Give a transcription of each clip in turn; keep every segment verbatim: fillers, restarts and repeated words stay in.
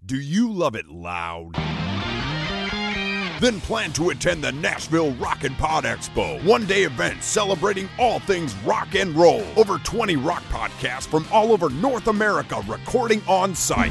Do you love it loud? Then plan to attend the Nashville Rock and Pod Expo, one-day event celebrating all things rock and roll. Over twenty rock podcasts from all over North America recording on site.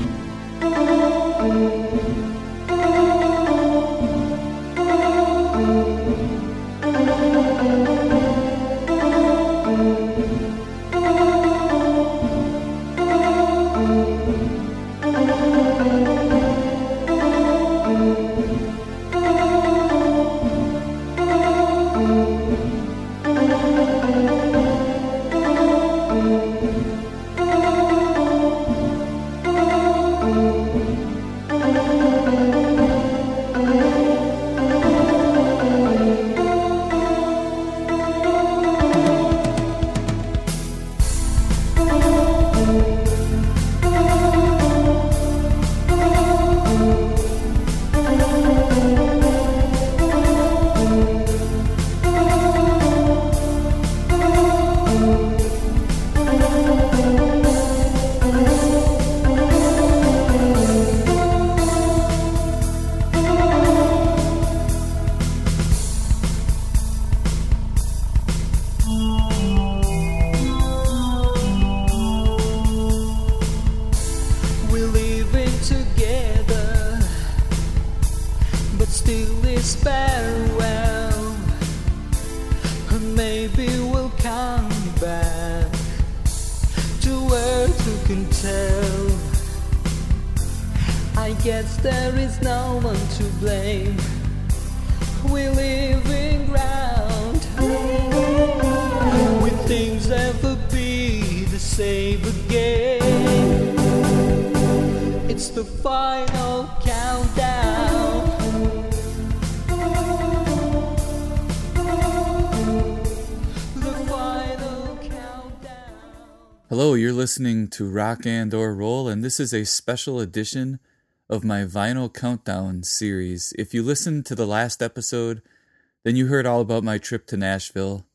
Hello, you're listening to Rock and or Roll, and this is a special edition of my Vinyl Countdown series. If you listened to the last episode, then you heard all about my trip to Nashville.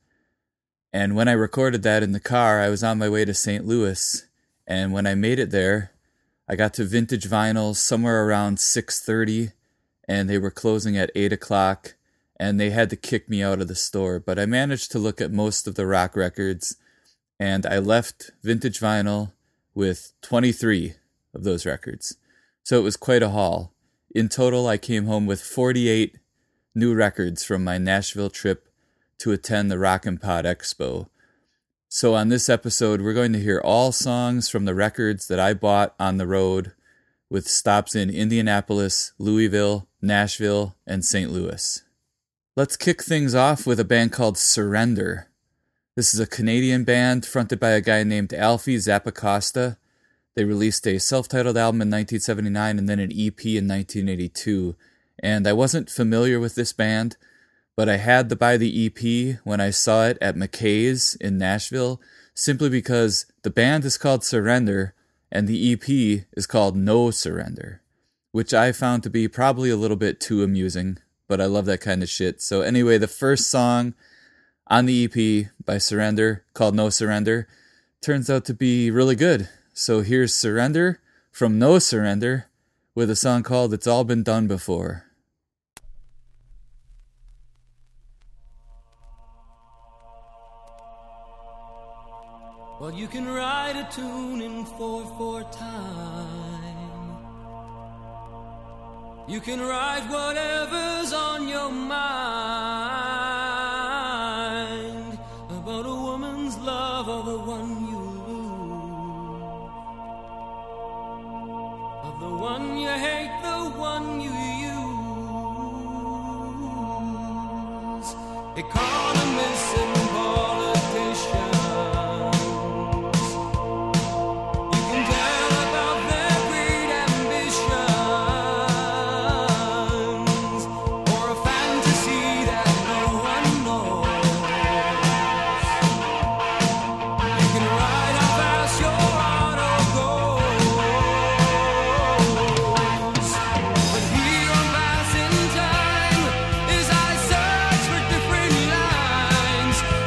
And when I recorded that in the car, I was on my way to Saint Louis. And when I made it there, I got to Vintage Vinyl somewhere around six thirty, and they were closing at eight o'clock, and they had to kick me out of the store. But I managed to look at most of the rock records, and I left Vintage Vinyl with twenty-three of those records. So it was quite a haul. In total, I came home with forty-eight new records from my Nashville trip to attend the Rock and Pod Expo. So on this episode, we're going to hear all songs from the records that I bought on the road, with stops in Indianapolis, Louisville, Nashville, and Saint Louis. Let's kick things off with a band called Surrender. This is a Canadian band fronted by a guy named Alfie Zappacosta. They released a self-titled album in nineteen seventy-nine and then an E P in nineteen eighty-two. And I wasn't familiar with this band, but I had to buy the E P when I saw it at McKay's in Nashville, simply because the band is called Surrender and the E P is called No Surrender, which I found to be probably a little bit too amusing, but I love that kind of shit. So anyway, the first song on the E P by Surrender, called No Surrender, turns out to be really good. So here's Surrender from No Surrender with a song called It's All Been Done Before. Well, you can write a tune in four four time. You can write whatever's on your mind about a woman's love or the one you lose, of the one you hate, the one you use. Economists and politicians, Time as I search for different lines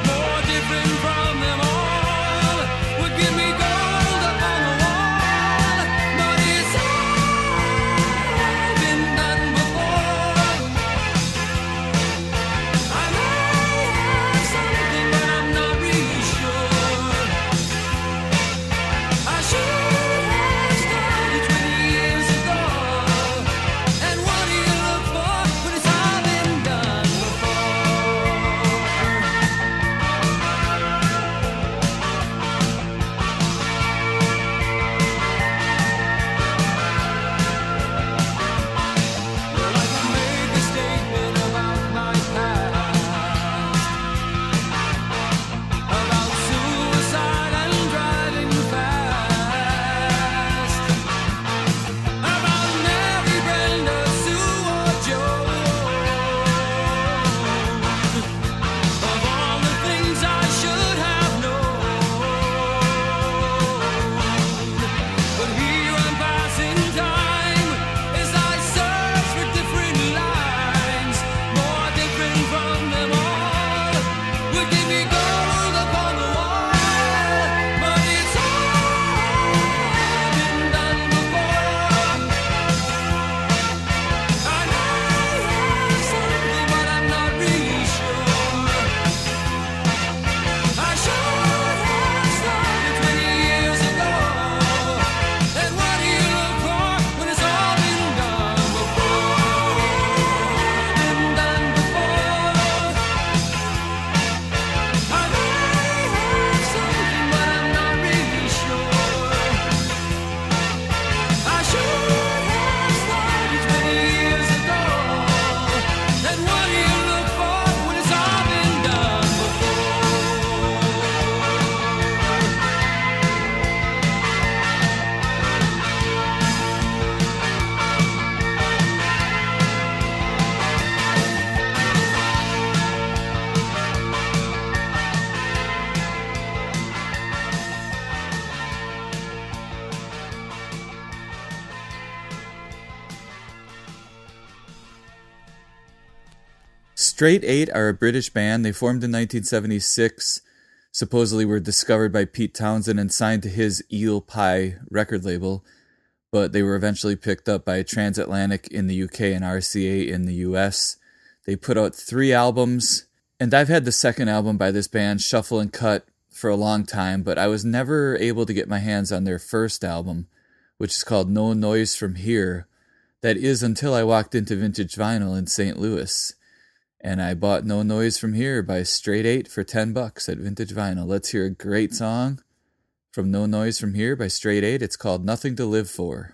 Straight Eight are a British band. They formed in nineteen seventy-six, supposedly were discovered by Pete Townsend and signed to his Eel Pie record label, but they were eventually picked up by Transatlantic in the U K and R C A in the U S. They put out three albums, and I've had the second album by this band, Shuffle and Cut, for a long time, but I was never able to get my hands on their first album, which is called No Noise From Here. That is until I walked into Vintage Vinyl in Saint Louis, and I bought No Noise From Here by Straight Eight for ten bucks at Vintage Vinyl. Let's hear a great song from No Noise From Here by Straight Eight. It's called Nothing to Live For.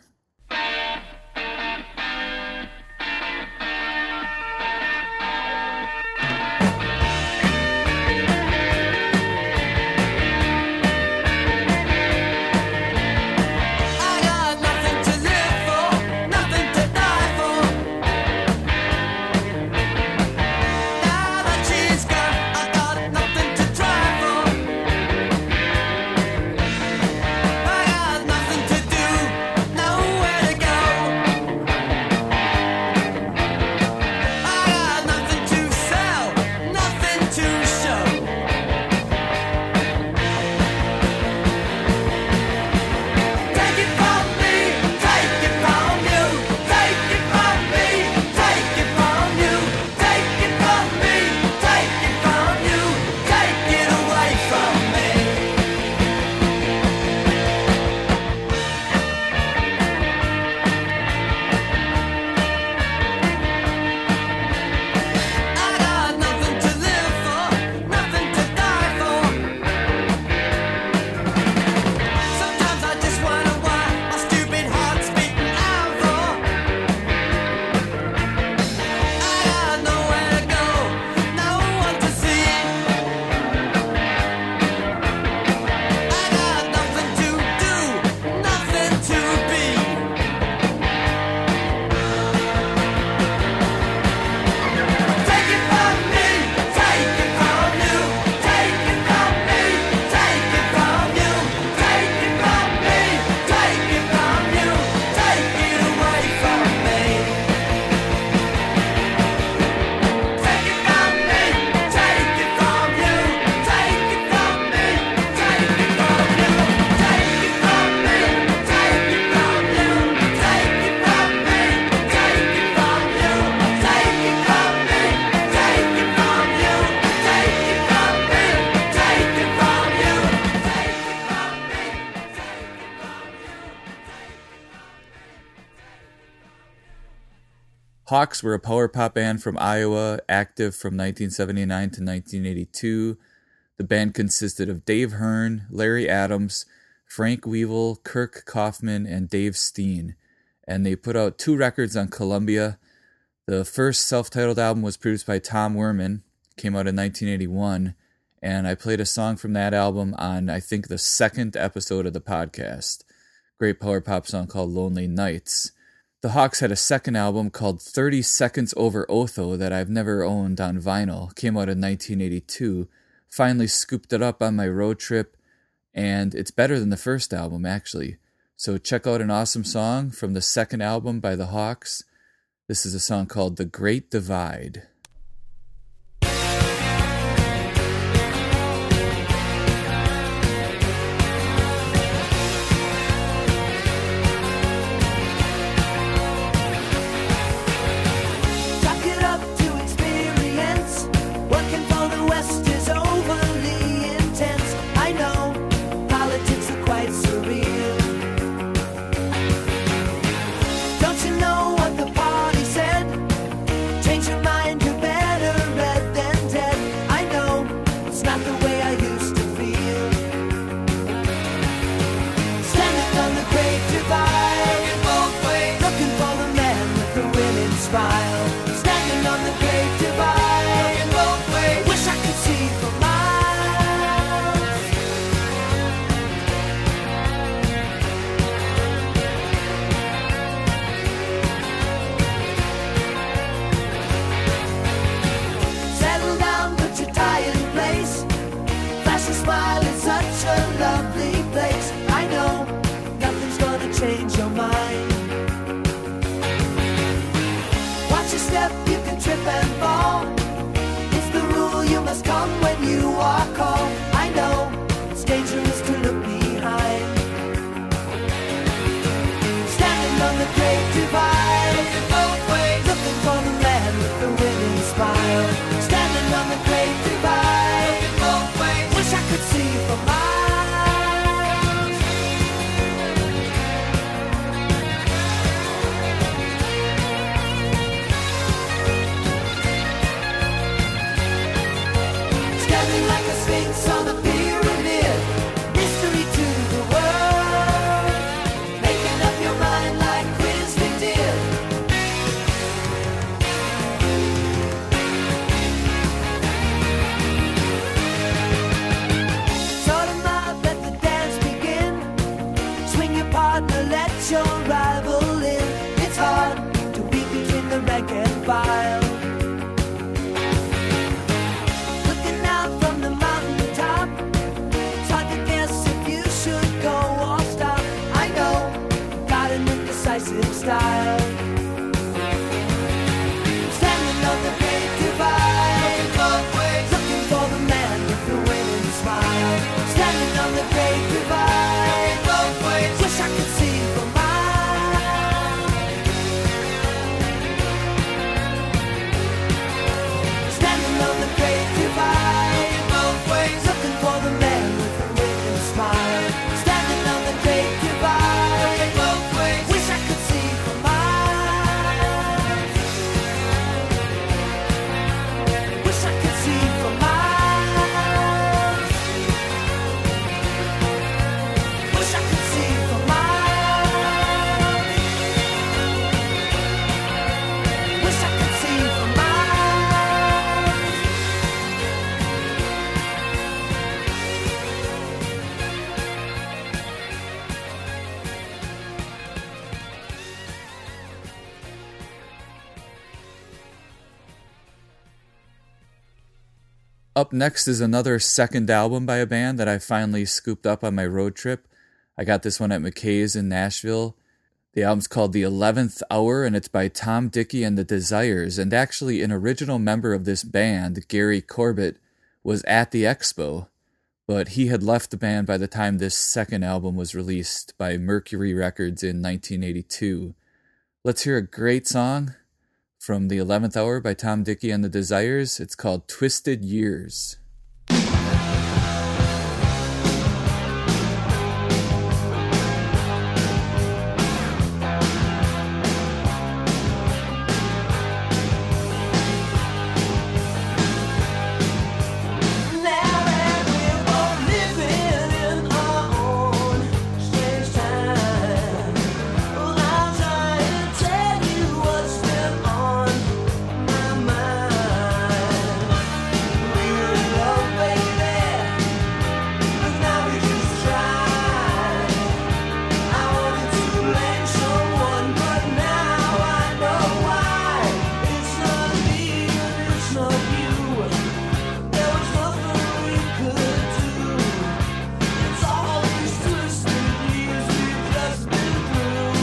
Hawks were a power pop band from Iowa, active from nineteen seventy-nine to nineteen eighty-two. The band consisted of Dave Hearn, Larry Adams, Frank Weevil, Kirk Kaufman, and Dave Steen. And they put out two records on Columbia. The first self-titled album was produced by Tom Werman, came out in nineteen eighty-one, and I played a song from that album on, I think, the second episode of the podcast. Great power pop song called Lonely Nights. The Hawks had a second album called thirty Seconds Over Otho that I've never owned on vinyl. Came out in nineteen eighty-two. Finally scooped it up on my road trip, and it's better than the first album, actually. So check out an awesome song from the second album by the Hawks. This is a song called The Great Divide. Don't you know what the party said? Change your mind. style. Standing on the great divide, looking both ways, looking for the man with the winning smile. Standing on the great divide, looking both ways, wish I could see for miles. Standing on the great divide, looking both ways, looking for the man with the winning smile. Standing on the great divide, looking both ways, wish I could see for miles. Wish I could see for miles. Wish I could see for miles. Wish I could see for miles. Up next is another second album by a band that I finally scooped up on my road trip. I got this one at McKay's in Nashville. The album's called The eleventh Hour, and it's by Tom Dickey and the Desires. And actually, an original member of this band, Gary Corbett, was at the expo, but he had left the band by the time this second album was released by Mercury Records in nineteen eighty-two. Let's hear a great song from The eleventh Hour by Tom Dickey and the Desires. It's called Twisted Years. Now that we're both living in our own strange time, well, I'll try and tell you what's been on my mind. We were in love, baby, but now we just tried. I wanted to blame someone, but now I know why. It's not me and it's not you. There was nothing we could do. It's all these twisted years we've just been through.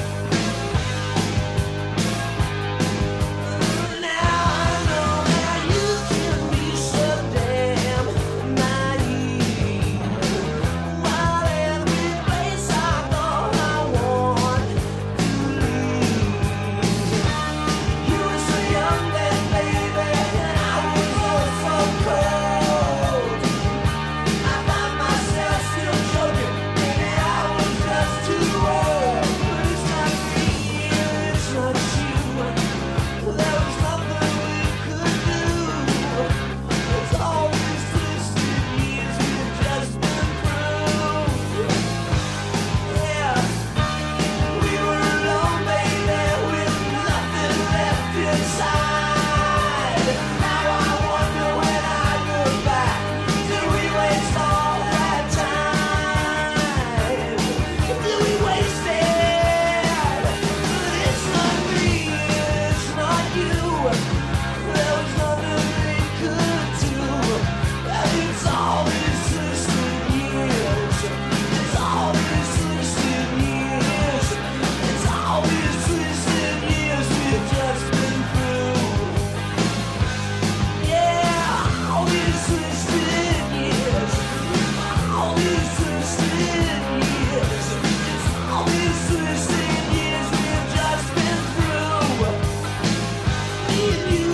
Now I know how you can be so damn naive. While every place I go, I want to leave. You were so young then, baby, and I was all so cold. I find myself still joking, maybe I was just too old. But it's not me and it's not you. There was nothing we could do. It's all these twisted years we've just been through. Yeah. We were alone, baby, with nothing left inside. Now I wonder when I look back, did we waste all that time? Did we waste it? But it's not me, it's not you. There was nothing we could do. And it's all these twisted years. It's all these twisted years. It's all these twisted years we've just been through. Yeah, all these twisted years. All these twisted years. It's all these twisted years we've just been through. Me and you.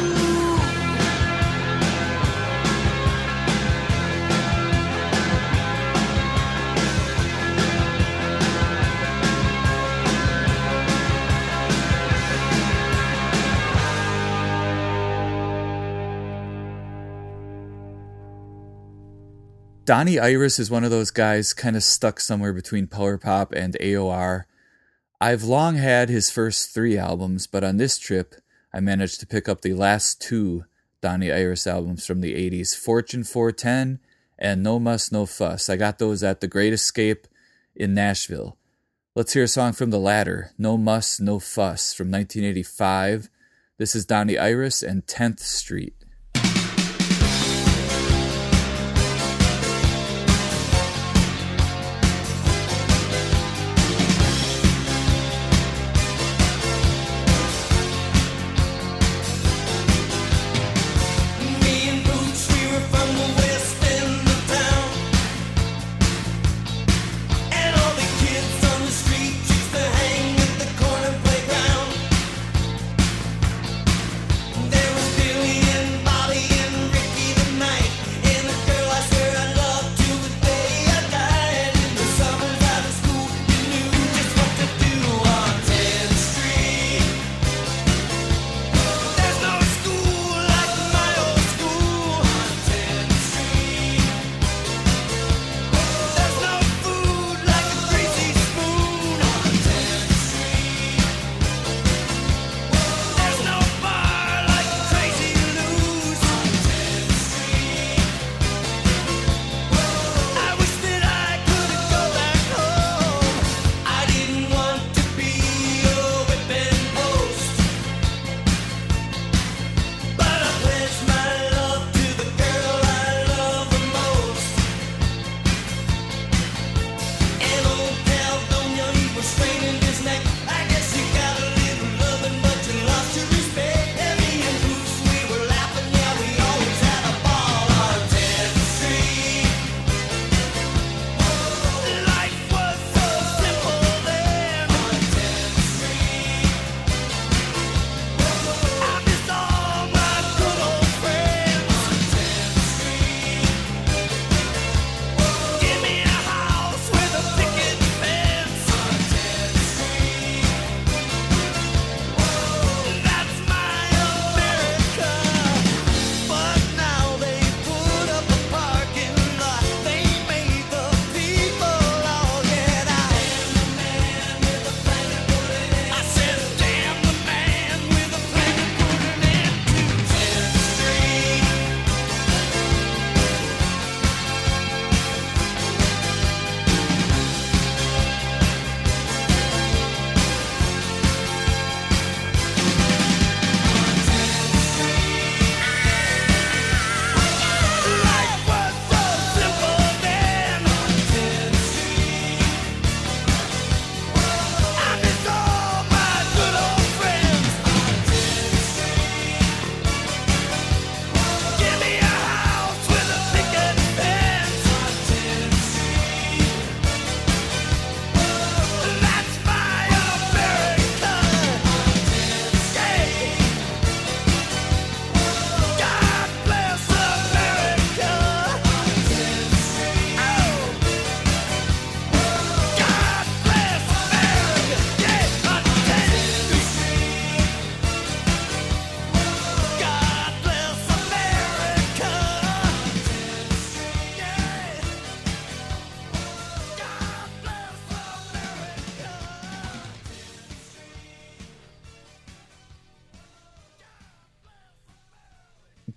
Donnie Iris is one of those guys kind of stuck somewhere between power pop and A O R. I've long had his first three albums, but on this trip, I managed to pick up the last two Donnie Iris albums from the eighties, Fortune four ten and No Muss, No Fuss. I got those at The Great Escape in Nashville. Let's hear a song from the latter, No Muss, No Fuss, from nineteen eighty-five. This is Donnie Iris and tenth Street. Twisted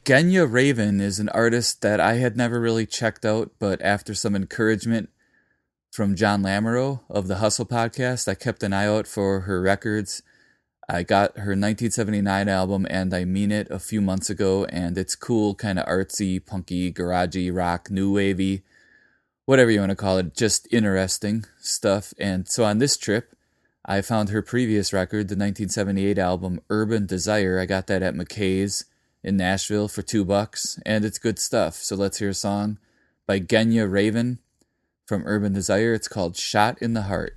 Genya Raven is an artist that I had never really checked out, but after some encouragement from John Lamoureux of the Hustle podcast, I kept an eye out for her records. I got her nineteen seventy-nine album, And I Mean It, a few months ago, and it's cool, kind of artsy, punky, garagey, rock, new wavy, whatever you want to call it, just interesting stuff. And so on this trip, I found her previous record, the nineteen seventy-eight album Urban Desire. I got that at McKay's in Nashville for two bucks, and it's good stuff. So let's hear a song by Genya Raven from Urban Desire. It's called Shot in the Heart.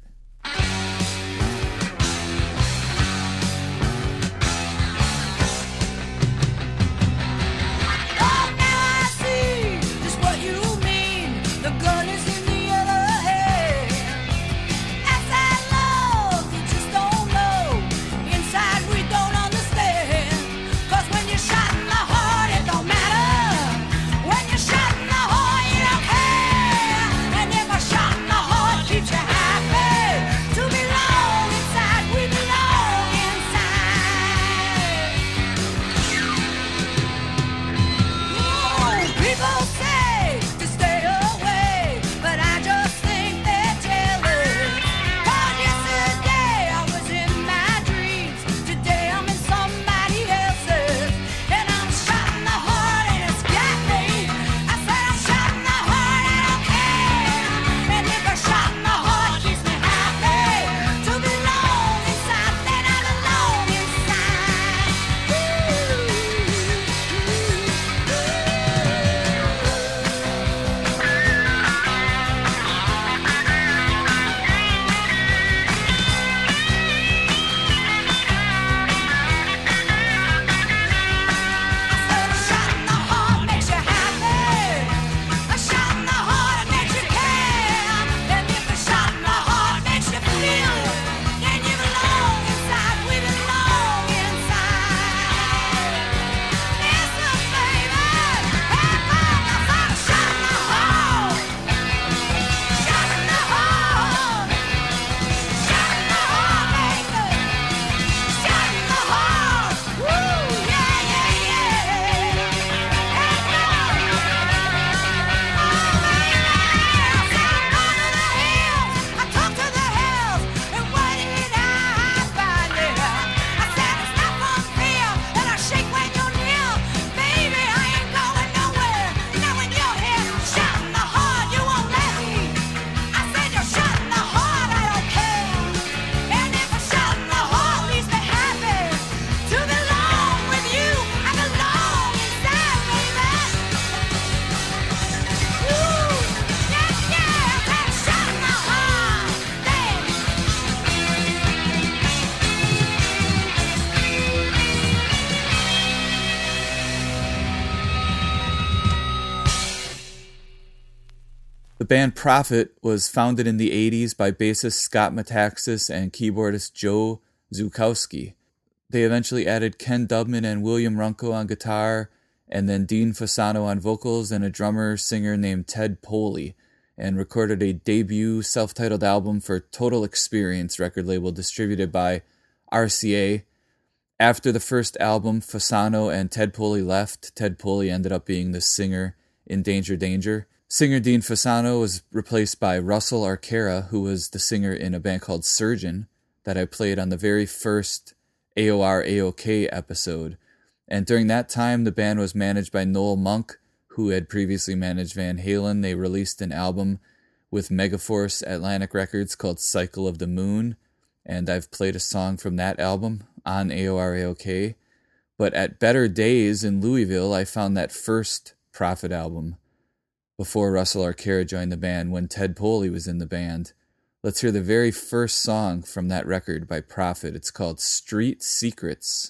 The band Prophet was founded in the eighties by bassist Scott Metaxas and keyboardist Joe Zukowski. They eventually added Ken Dubman and William Runco on guitar, and then Dean Fasano on vocals, and a drummer-singer named Ted Poley, and recorded a debut self-titled album for Total Experience record label distributed by R C A. After the first album, Fasano and Ted Poley left. Ted Poley ended up being the singer in Danger Danger. Singer Dean Fasano was replaced by Russell Arcara, who was the singer in a band called Surgeon that I played on the very first A O R A O K episode. And during that time, the band was managed by Noel Monk, who had previously managed Van Halen. They released an album with Megaforce Atlantic Records called Cycle of the Moon, and I've played a song from that album on A O R A O K. But at Better Days in Louisville, I found that first Prophet album before Russell Arcara joined the band, when Ted Poley was in the band. Let's hear the very first song from that record by Prophet. It's called Street Secrets.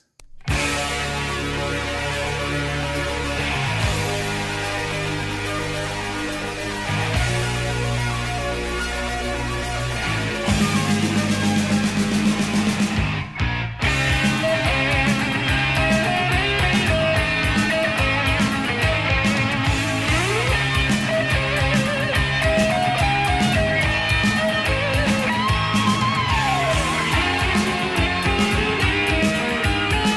Thank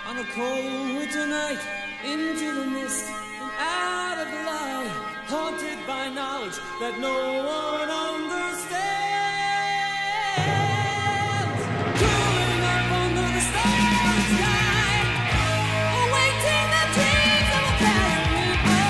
On a cold winter night, into the mist and out of the light, haunted by knowledge that no one understands. Cooling up under the starry sky, awaiting the dreams that will carry me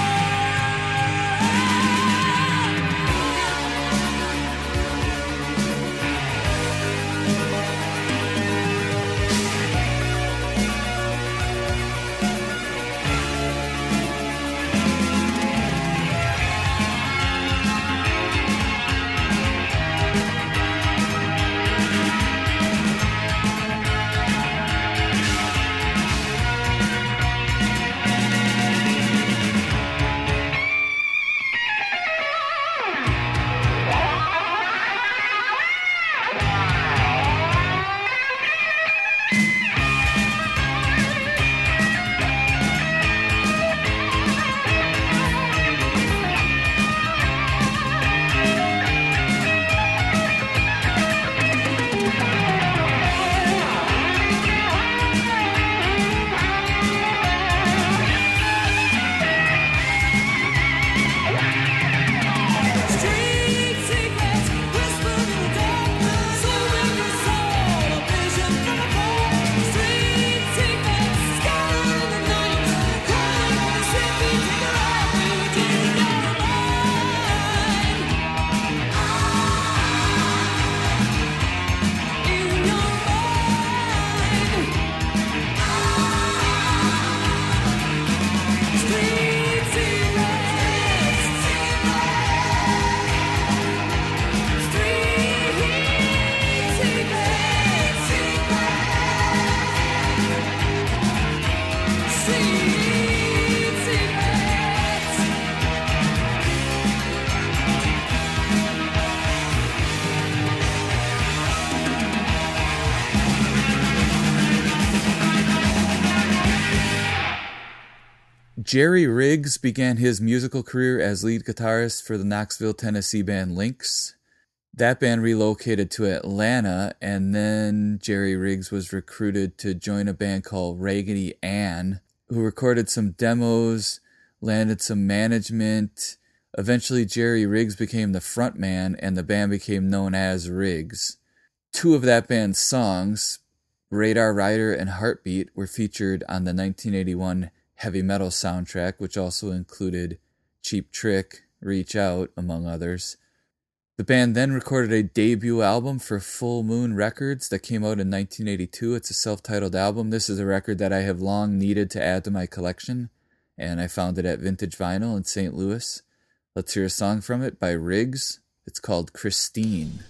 Jerry Riggs began his musical career as lead guitarist for the Knoxville, Tennessee band Lynx. That band relocated to Atlanta, and then Jerry Riggs was recruited to join a band called Raggedy Ann, who recorded some demos, landed some management. Eventually, Jerry Riggs became the frontman, and the band became known as Riggs. Two of that band's songs, Radar Rider and Heartbeat, were featured on the nineteen eighty-one heavy metal soundtrack, which also included Cheap Trick, Reach Out, among others. The band then recorded a debut album for Full Moon Records that came out in nineteen eighty-two. It's a self-titled album. This is a record that I have long needed to add to my collection, and I found it at Vintage Vinyl in Saint Louis. Let's hear a song from it by Riggs. It's called Christine.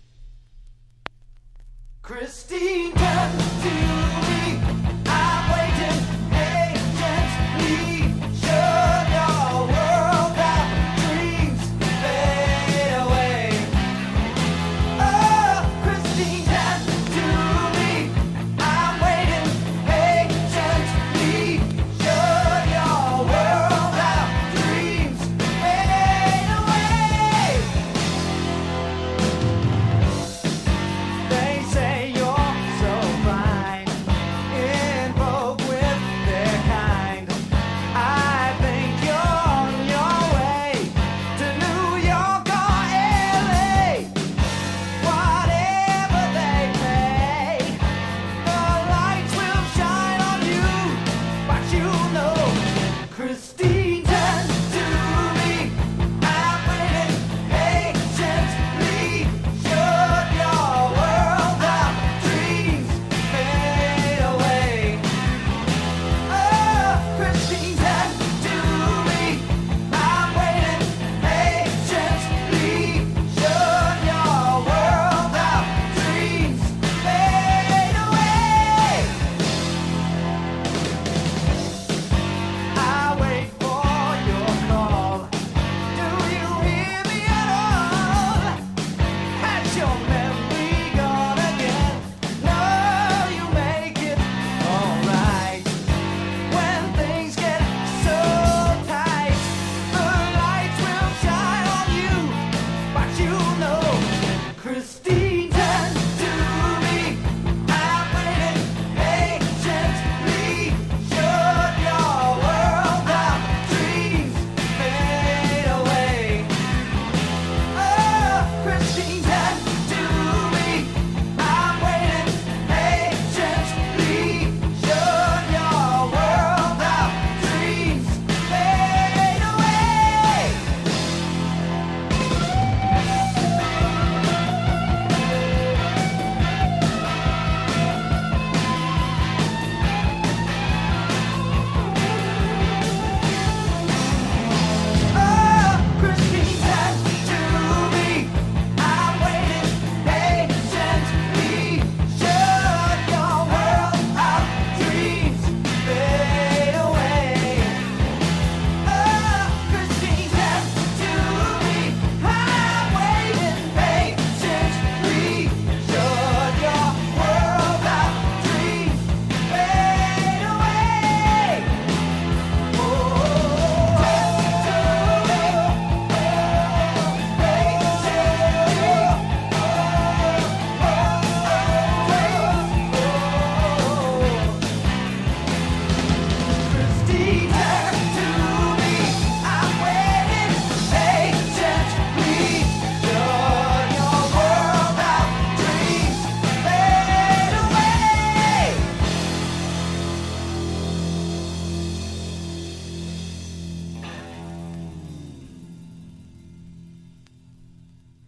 Christine, come to me. I'm waiting patiently. Should your world of dreams fade away? Oh, Christine, come to me. I'm waiting patiently. Should your world of dreams fade away? They say you're so fine.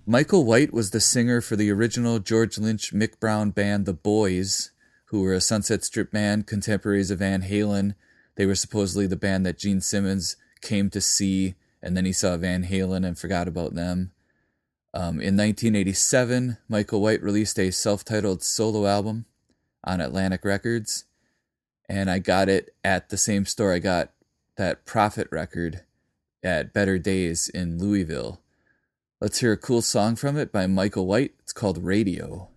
Michael White was the singer for the original George Lynch Mick Brown band The Boys, who were a Sunset Strip band, contemporaries of Van Halen. They were supposedly the band that Gene Simmons came to see, and then he saw Van Halen and forgot about them. Um, in nineteen eighty-seven, Michael White released a self-titled solo album on Atlantic Records, and I got it at the same store I got that Prophet record at Better Days in Louisville. Let's hear a cool song from it by Michael White. It's called Radio.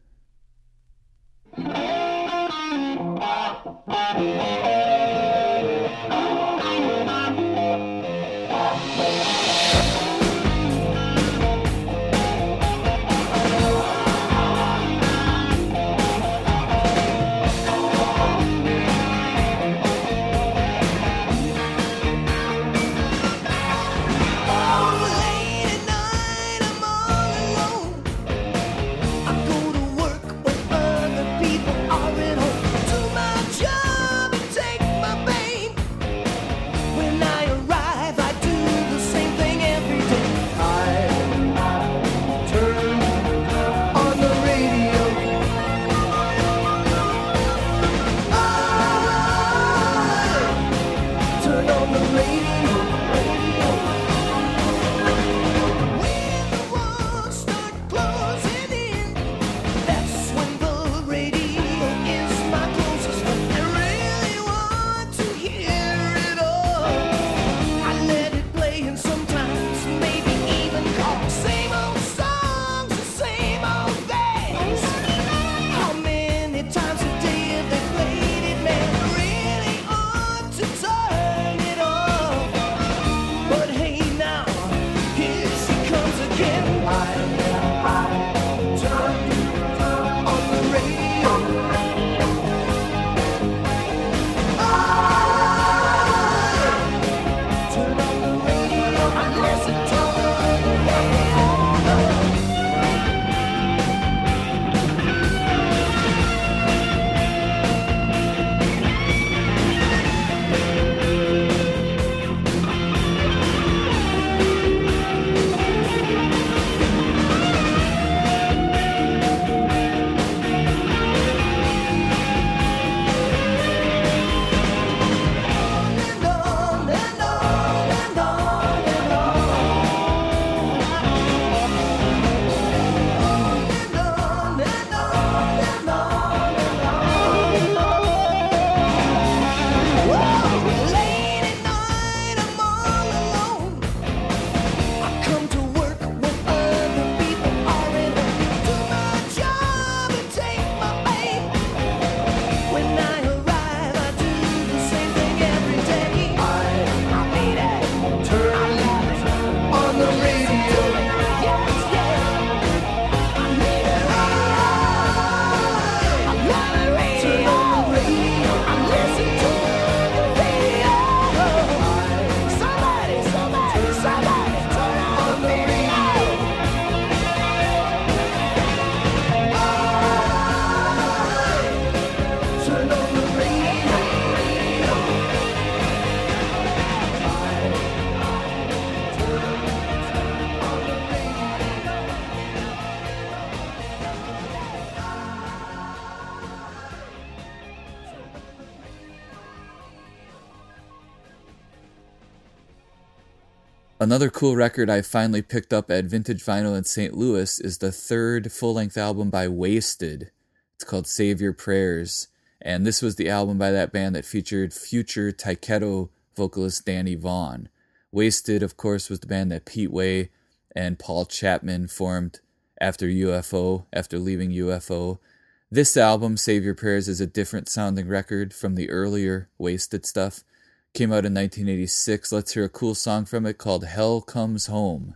Another cool record I finally picked up at Vintage Vinyl in Saint Louis is the third full-length album by Wasted. It's called Save Your Prayers, and this was the album by that band that featured future Tyketto vocalist Danny Vaughan. Wasted, of course, was the band that Pete Way and Paul Chapman formed after U F O, after leaving U F O. This album, Save Your Prayers, is a different sounding record from the earlier Wasted stuff. Came out in nineteen eighty-six. Let's hear a cool song from it called Hell Comes Home.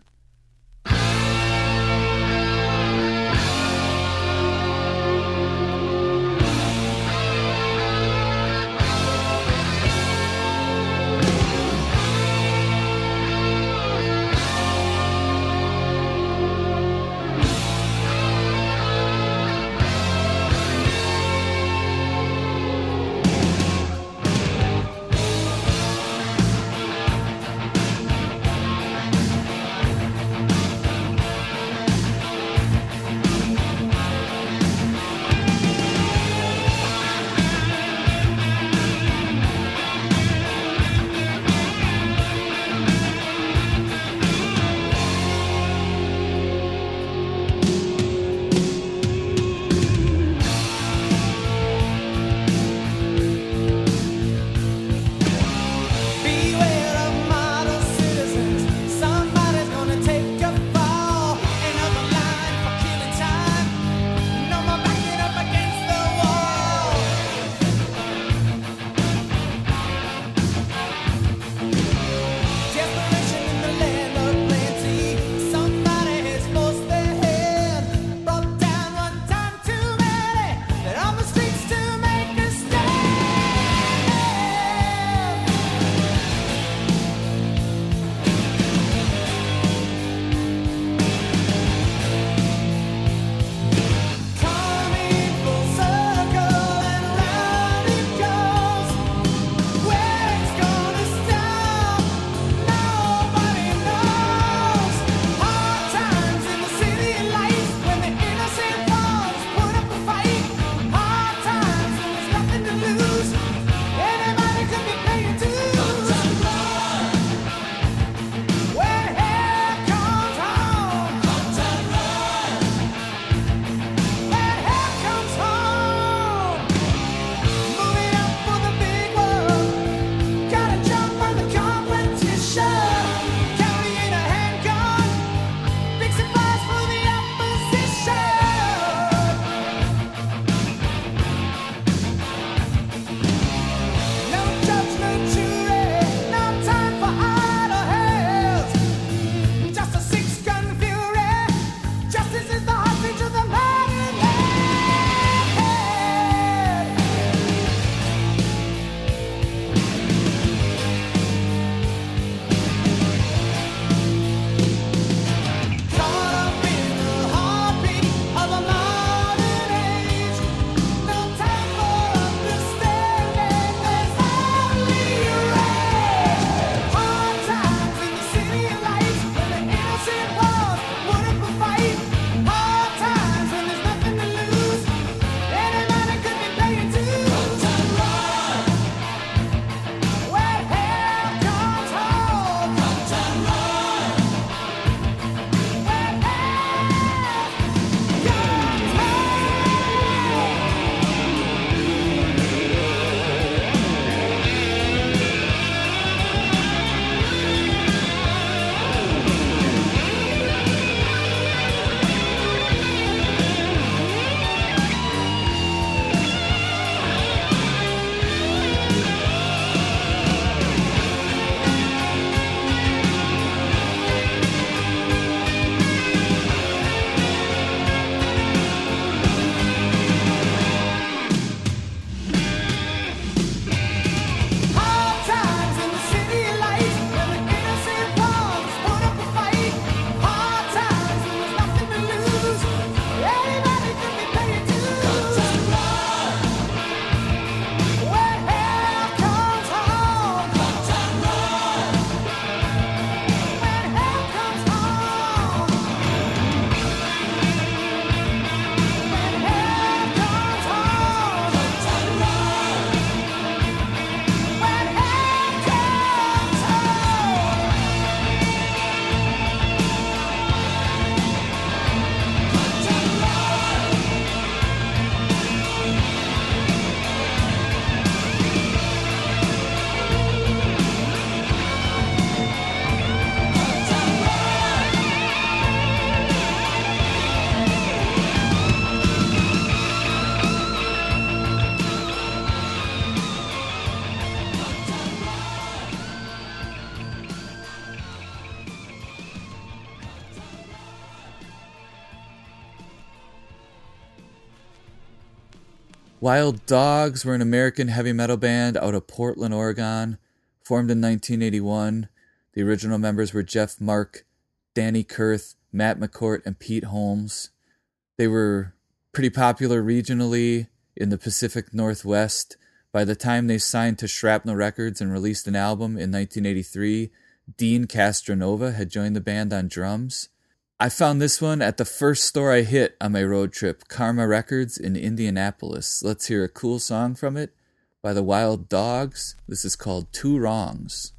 Wild Dogs were an American heavy metal band out of Portland, Oregon, formed in nineteen eighty-one. The original members were Jeff Mark, Danny Kurth, Matt McCourt, and Pete Holmes. They were pretty popular regionally in the Pacific Northwest. By the time they signed to Shrapnel Records and released an album in nineteen eighty-three, Dean Castronova had joined the band on drums. I found this one at the first store I hit on my road trip, Karma Records in Indianapolis. Let's hear a cool song from it by the Wild Dogs. This is called Two Wrongs.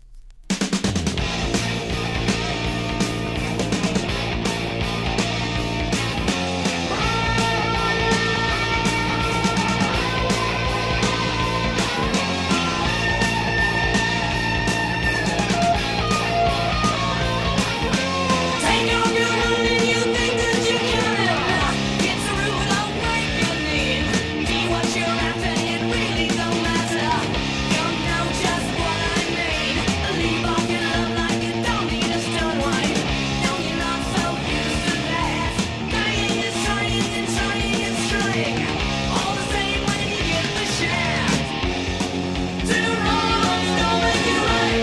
Take all your money, you think that you can have. It's a rule of breaking in. Do what you're after, it really don't matter. You know just what I mean. Leave off your love like you don't need a stone wife. No, you're not so used to that. Dying is trying and trying and trying. All the same when you get the shaft. Two wrongs don't make it right.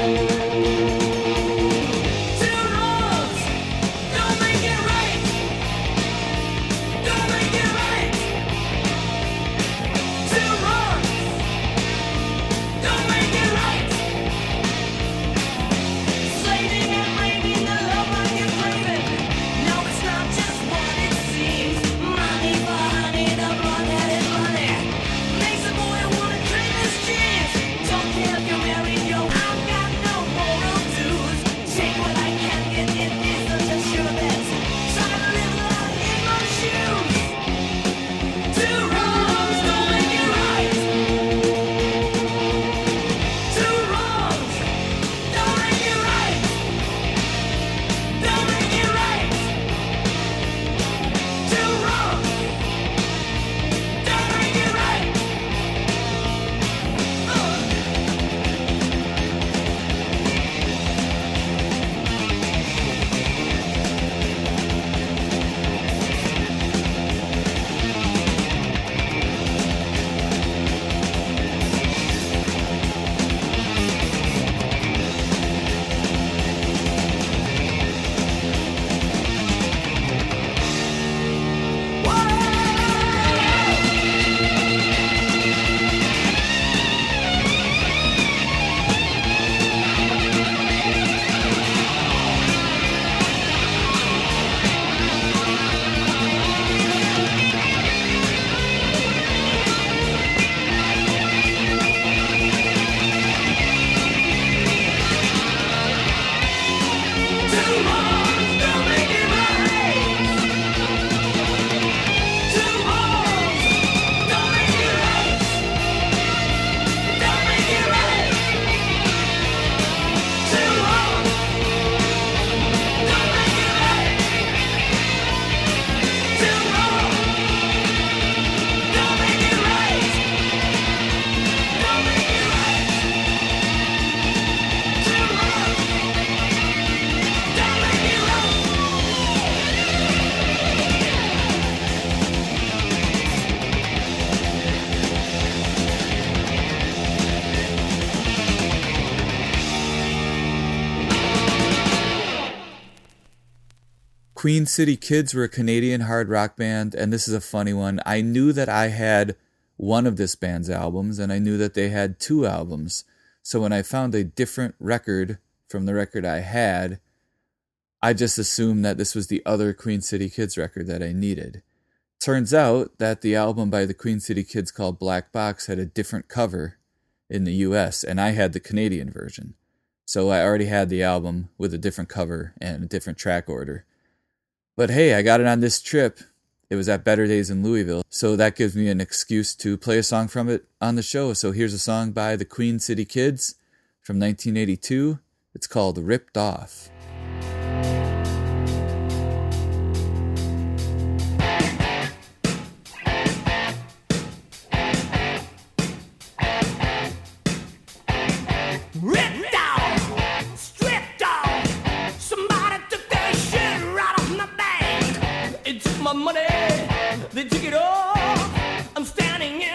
Two wrongs don't make it right. Don't make it right. Two wrongs don't make it right. Slaving and braving the love like you're craving. No, it's not just what it seems. Money for honey, the blood-headed money makes a boy wanna drink his jeans. Don't care if you're married, yo, I've got no moral dues. Take what I can get, it isn't a sure bet. Try to live life in my shoes. Two wrongs don't make it right. Two wrongs don't make it right. Don't make it right. Two wrongs don't make it right. Two wrongs don't make it right. Two wrongs don't make it right. Don't make it right. Two wrongs don't make it right. Two wrongs don't make it right. Don't make it right. Two wrongs don't make it right. Queen City Kids were a Canadian hard rock band, and this is a funny one. I knew that I had one of this band's albums, and I knew that they had two albums. So when I found a different record from the record I had, I just assumed that this was the other Queen City Kids record that I needed. Turns out that the album by the Queen City Kids called Black Box had a different cover in the U S, and I had the Canadian version. So I already had the album with a different cover and a different track order. But hey, I got it on this trip. It was at Better Days in Louisville, so that gives me an excuse to play a song from it on the show. So here's a song by the Queen City Kids from nineteen eighty-two. It's called Ripped Off. Ripped off, stripped off. Somebody took that shit right off my back. It took my money, they took it all. I'm standing in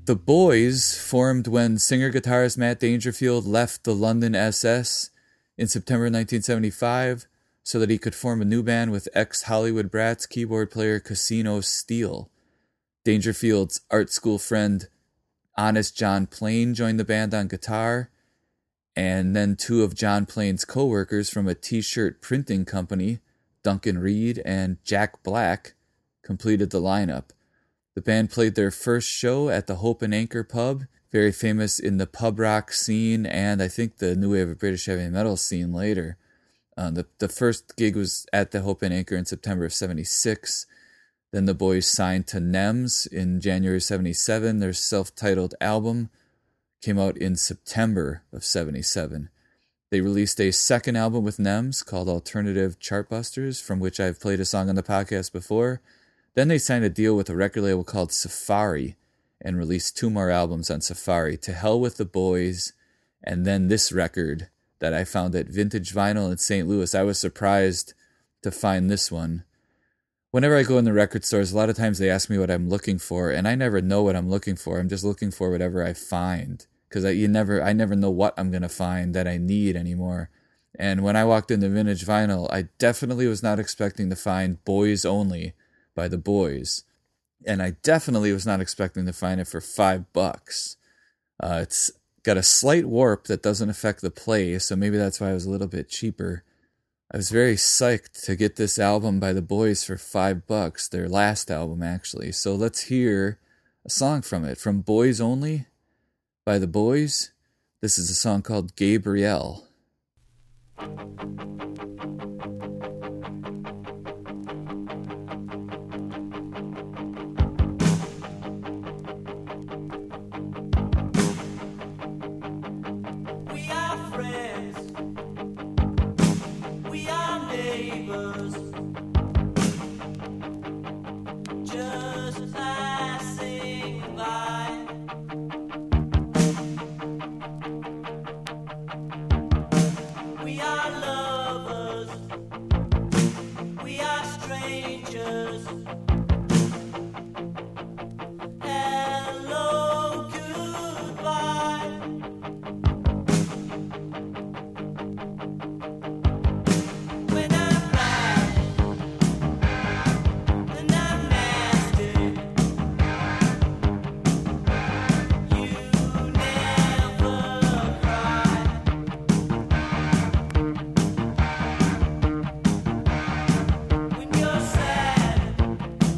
The Boys formed when singer-guitarist Matt Dangerfield left the London S S in September nineteen seventy-five so that he could form a new band with ex-Hollywood Brats keyboard player Casino Steele. Dangerfield's art school friend Honest John Plain joined the band on guitar, and then two of John Plain's co-workers from a t-shirt printing company, Duncan Reed and Jack Black, completed the lineup. The band played their first show at the Hope and Anchor pub, very famous in the pub rock scene and I think the new wave of British heavy metal scene later. Uh, the, the first gig was at the Hope and Anchor in September of seventy-six. Then the Boys signed to Nems in January seventy-seven. Their self-titled album came out in September of seventy-seven. They released a second album with Nems called Alternative Chartbusters, from which I've played a song on the podcast before. Then they signed a deal with a record label called Safari and released two more albums on Safari, To Hell with the Boys, and then this record that I found at Vintage Vinyl in Saint Louis. I was surprised to find this one. Whenever I go in the record stores, a lot of times they ask me what I'm looking for, and I never know what I'm looking for. I'm just looking for whatever I find, because I you never I never know what I'm going to find that I need anymore. And when I walked into Vintage Vinyl, I definitely was not expecting to find Boys Only by the Boys. And I definitely was not expecting to find it for five bucks. Uh, it's got a slight warp that doesn't affect the play, so maybe that's why it was a little bit cheaper. I was very psyched to get this album by the Boys for five bucks, their last album actually. So let's hear a song from it, from Boys Only by the Boys. This is a song called Gabrielle. We are friends. We are neighbors. Just passing by. We are lovers. We are strangers. Hello, goodbye. When I'm right and I'm nasty, you never cry. When you're sad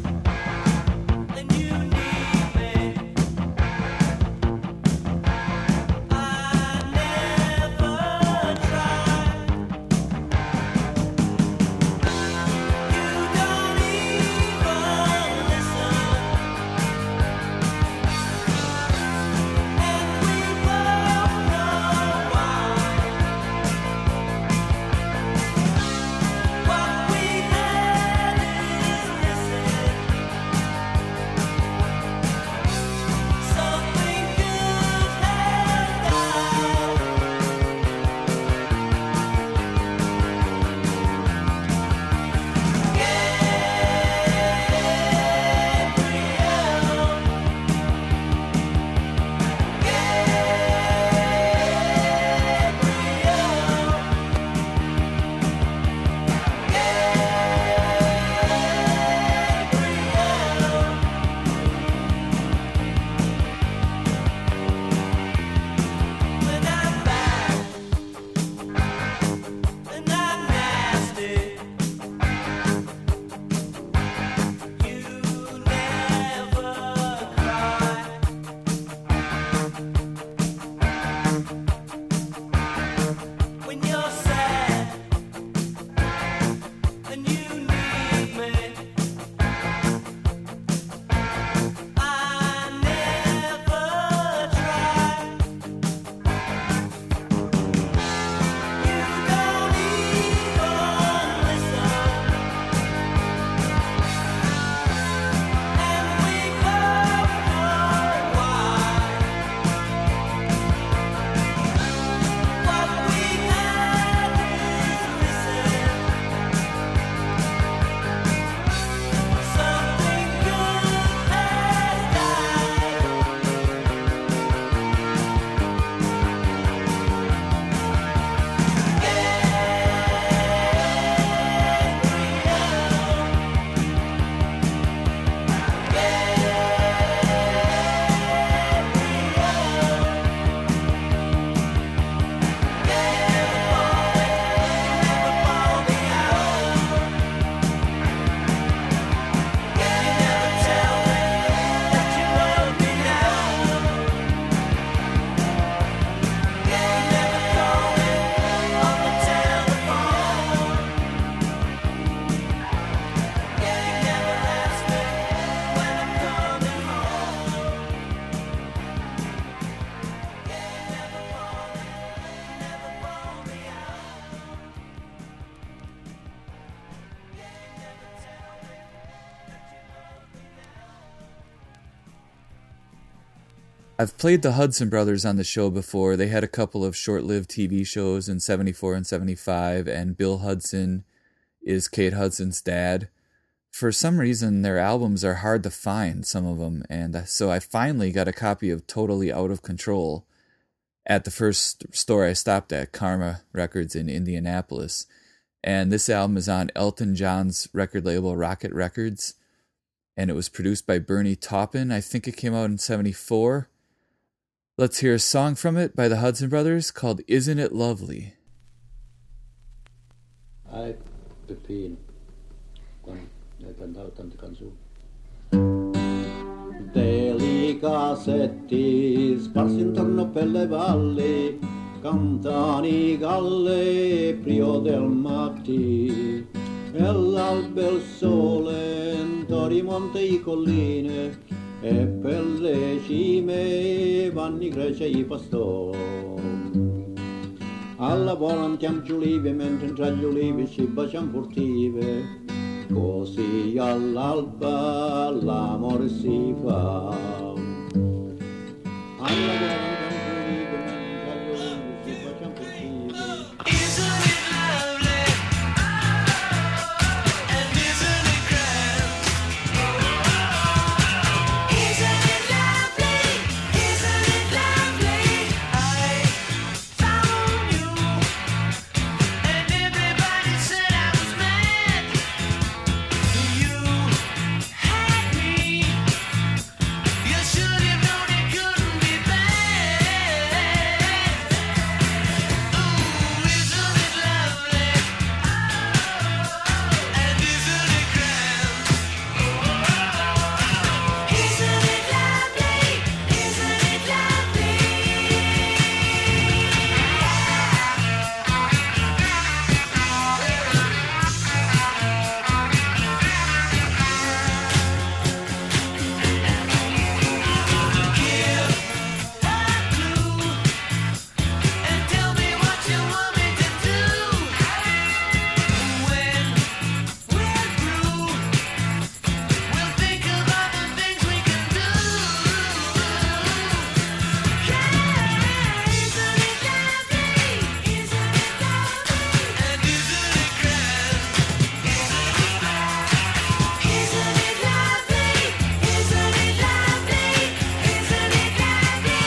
I've played the Hudson Brothers on the show before. They had a couple of short-lived T V shows in seventy-four and seventy-five, and Bill Hudson is Kate Hudson's dad. For some reason, their albums are hard to find, some of them, and so I finally got a copy of Totally Out of Control at the first store I stopped at, Karma Records in Indianapolis. And this album is on Elton John's record label, Rocket Records, and it was produced by Bernie Taupin. I think it came out in seventy-four. Let's hear a song from it by the Hudson Brothers called Isn't It Lovely? Ai, Pepin, con le cantavo tante canzoni. Deli cassetti sparsi intorno per le valli, cantano i galli prio del mattino, e l'alba e il sole intorno i monti e i colline, e per le cime vanno i greci e i pastori. Alla volontiam gli ulivi, mentre tra gli ulivi ci baciam furtive, così all'alba l'amore si fa. Alla volontiam gli ulivi, mentre tra gli ulivi ci baciam furtive. Isn't it lovely? And isn't it grand? Isn't it lovely? Isn't it lovely? I found you, and everybody said I was mad. You had me. You should have known it couldn't be bad. Ooh, isn't it lovely? And isn't it grand? Isn't it lovely? Isn't it lovely? And tell me what you want me to do. When we're through, we'll think of all the things we can do. Yeah, isn't it lovely? Isn't it lovely? And isn't it grand? Isn't it lovely? Isn't it lovely? Isn't it lovely?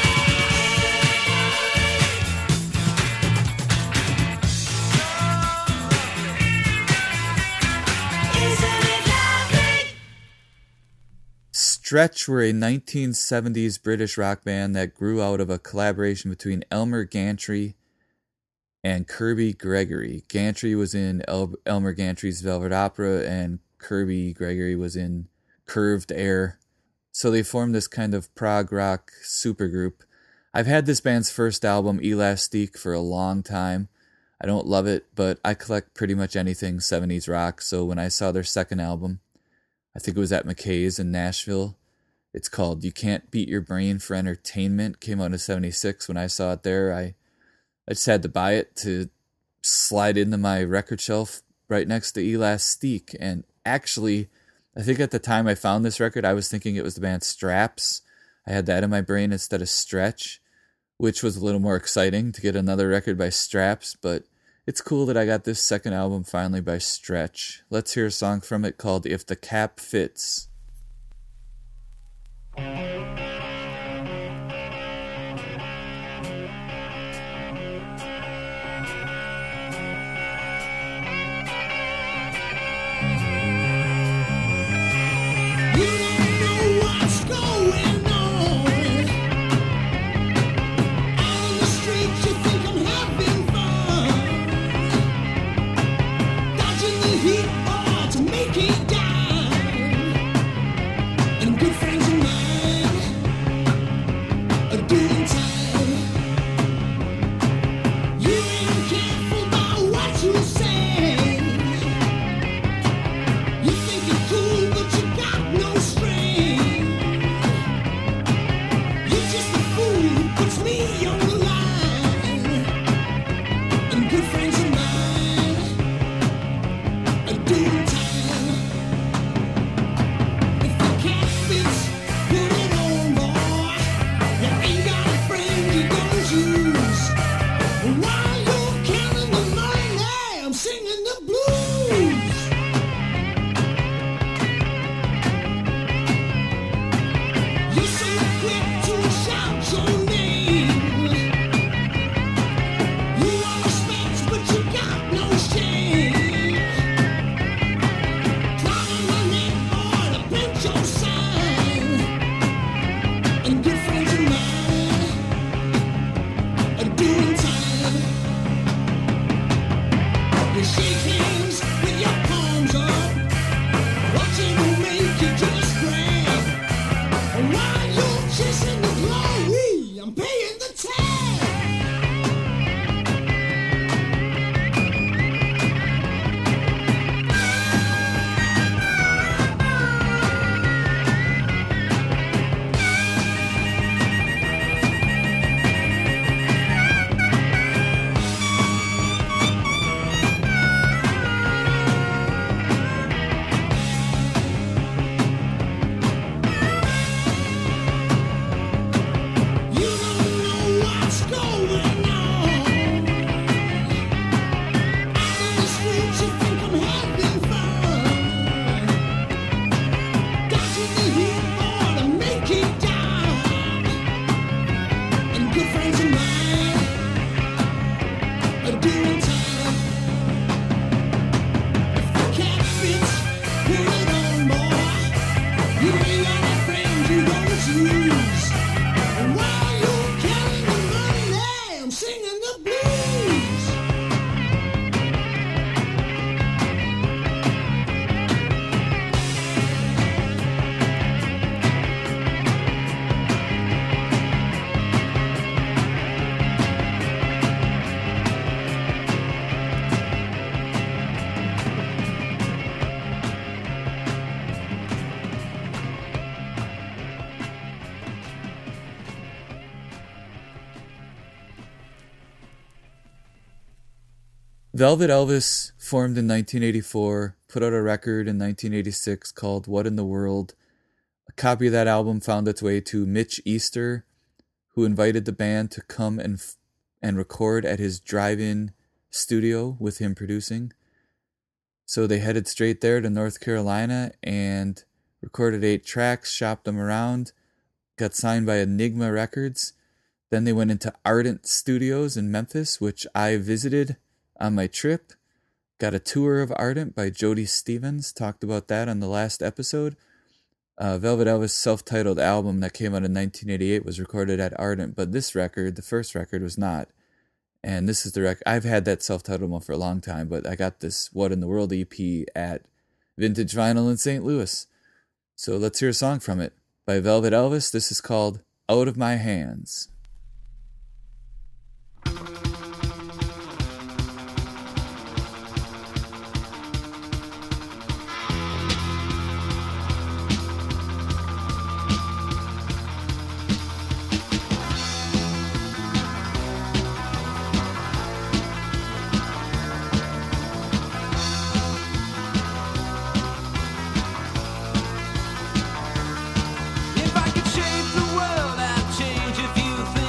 Isn't it lovely? Stretch were a nineteen seventies British rock band that grew out of a collaboration between Elmer Gantry and Kirby Gregory. Gantry was in El- Elmer Gantry's Velvet Opera, and Kirby Gregory was in Curved Air. So they formed this kind of prog rock supergroup. I've had this band's first album, Elastique, for a long time. I don't love it, but I collect pretty much anything seventies rock, so when I saw their second album, I think it was at McKay's in Nashville, it's called You Can't Beat Your Brain for Entertainment, came out in seventy-six. When I saw it there, I, I just had to buy it to slide into my record shelf right next to Elastique. And actually, I think at the time I found this record, I was thinking it was the band Straps. I had that in my brain instead of Stretch, which was a little more exciting to get another record by Straps, but it's cool that I got this second album finally by Stretch. Let's hear a song from it called If the Cap Fits. You don't know what's going on. Out on the streets, you think I'm having fun, dodging the heat or to make it down. And good friends of mine Velvet Elvis formed in nineteen eighty-four, put out a record in nineteen eighty-six called What in the World. A copy of that album found its way to Mitch Easter, who invited the band to come and f- and record at his drive-in studio with him producing. So they headed straight there to North Carolina and recorded eight tracks, shopped them around, got signed by Enigma Records. Then they went into Ardent Studios in Memphis, which I visited on my trip. Got a tour of Ardent by Jody Stevens. Talked about that on the last episode. Uh, Velvet Elvis' self-titled album that came out in nineteen eighty-eight was recorded at Ardent, but this record, the first record, was not. And this is the record. I've had that self-titled one for a long time, but I got this What in the World E P at Vintage Vinyl in Saint Louis. So let's hear a song from it. By Velvet Elvis, this is called Out of My Hands. If I could change the world, I'd change a few things.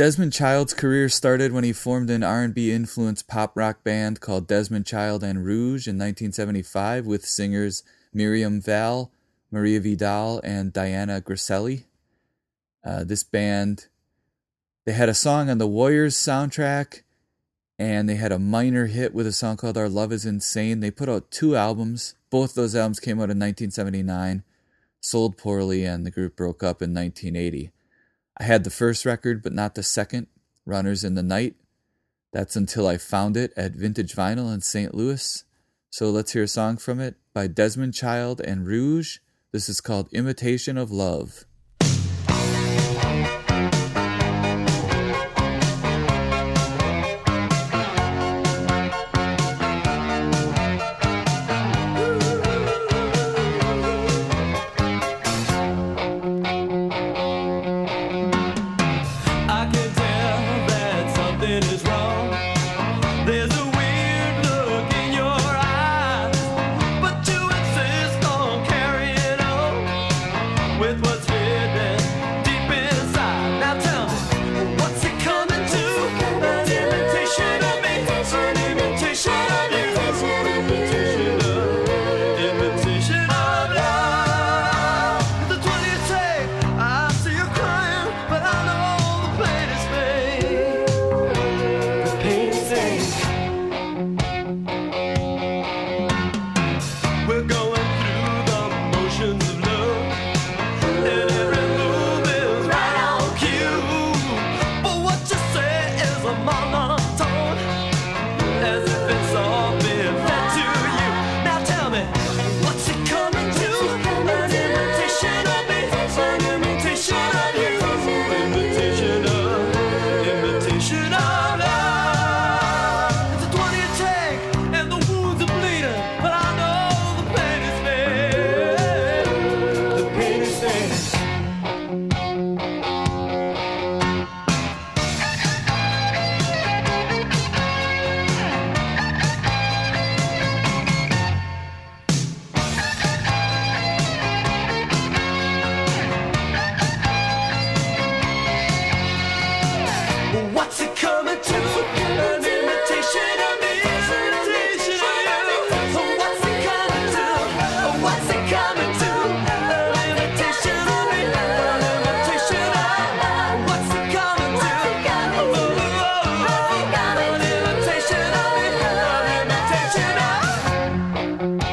Desmond Child's career started when he formed an R and B influenced pop rock band called Desmond Child and Rouge in nineteen seventy-five with singers Miriam Val, Maria Vidal, and Diana Griselli. Uh, this band, they had a song on the Warriors soundtrack, and they had a minor hit with a song called Our Love is Insane. They put out two albums. Both those albums came out in nineteen seventy-nine, sold poorly, and the group broke up in nineteen eighty. I had the first record, but not the second, Runners in the Night. That's Until I Found It at Vintage Vinyl in Saint Louis. So let's hear a song from it by Desmond Child and Rouge. This is called Imitation of Love. I can tell that something is wrong. There's a weird look in your eyes, but you insist on carrying on with what's hidden deep inside. Now tell me, what's it coming to? An imitation of me, an imitation of you, imitation of, imitation of love. That's what you take. I see you crying, but I know the pain is fake. The pain is fake. We're going through the motions of love, and every move is right on cue. But what you say is a monotone, as if it's all been fed to you. Now tell me, what's it coming to? An imitation of me, an imitation of you, imitation of, imitation of love. It's a one you take, and the wounds are bleeding, but I know the pain is fake. The pain is fake. What's it coming to? An imitation of me, imitation of you. What's it coming to? What's it coming to? An imitation of me, an imitation of. What's it coming to? An imitation of me, an imitation of.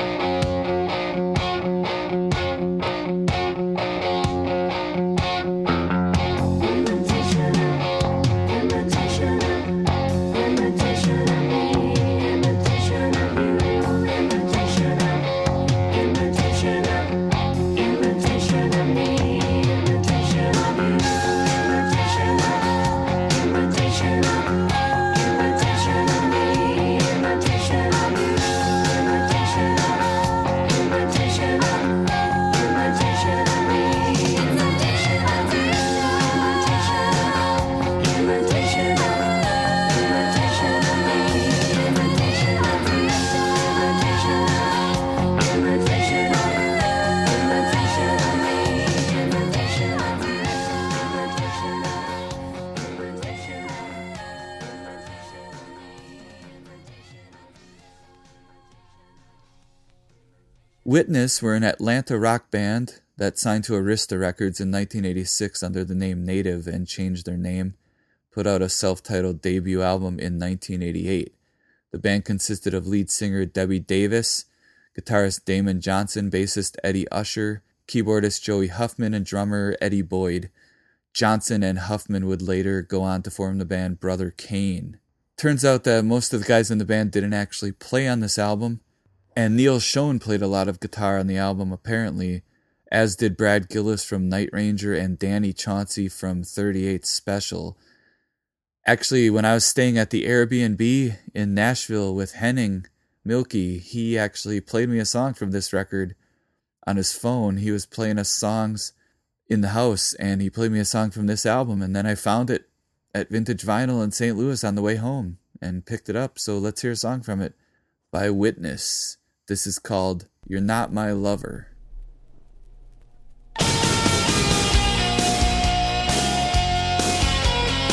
Witness were an Atlanta rock band that signed to Arista Records in nineteen eighty-six under the name Native and changed their name, put out a self-titled debut album in nineteen eighty-eight. The band consisted of lead singer Debbie Davis, guitarist Damon Johnson, bassist Eddie Usher, keyboardist Joey Huffman, and drummer Eddie Boyd. Johnson and Huffman would later go on to form the band Brother Kane. Turns out that most of the guys in the band didn't actually play on this album, and Neil Schon played a lot of guitar on the album apparently, as did Brad Gillis from Night Ranger and Danny Chauncey from thirty-eight Special. Actually, when I was staying at the Airbnb in Nashville with Henning Milky, he actually played me a song from this record on his phone. He was playing us songs in the house, and he played me a song from this album, and then I found it at Vintage Vinyl in Saint Louis on the way home and picked it up. So let's hear a song from it by Witness. This is called You're Not My Lover. Thank